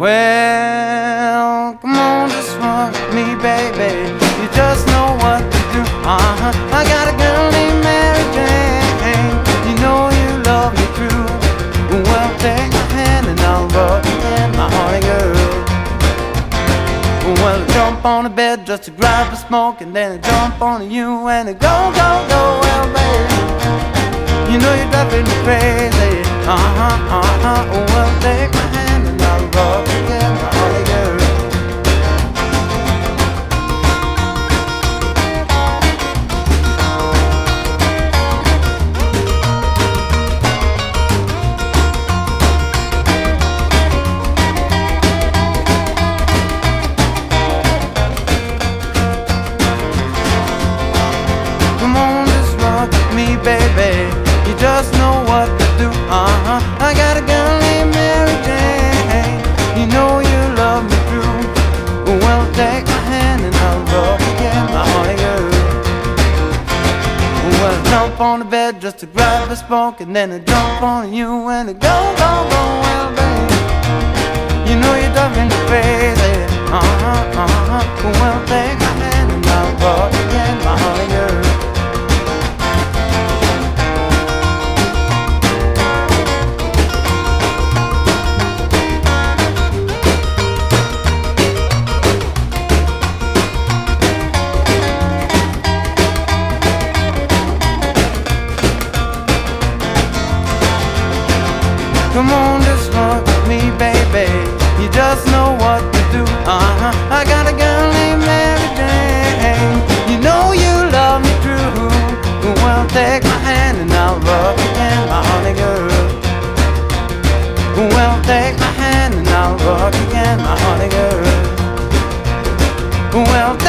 Well, come on, just walk with me, baby. You just know what to do. I got a girl named Mary Jane. You know you love me true. Well, take my hand and I'll rub you in, my honey girl. Well, I jump on the bed just to grab a smoke, and then I jump on you and I go, go, go. Well, baby, you know you're driving me crazy. Well, take my hand and I'll rub you in, my honey girl. Come on, just walk with me, baby. You just know what to do. I got a girl named Mary Jane. You know you love me true. Well, take my hand and I'll rub you again, my honey girl. Well, I jump on the bed just to grab a smoke, and then I jump on you and I go, go, go. Well, baby, you know you're driving me crazy. Well, take my hand and I'll rub you again, my honey girl. Come on, just walk with me, baby. You just know what to do. I got a girl named Mary Jane. You know you love me true. Well, take my hand and I'll rub you in, my honey girl. Well, take my hand and I'll rub you in, my honey girl. Well,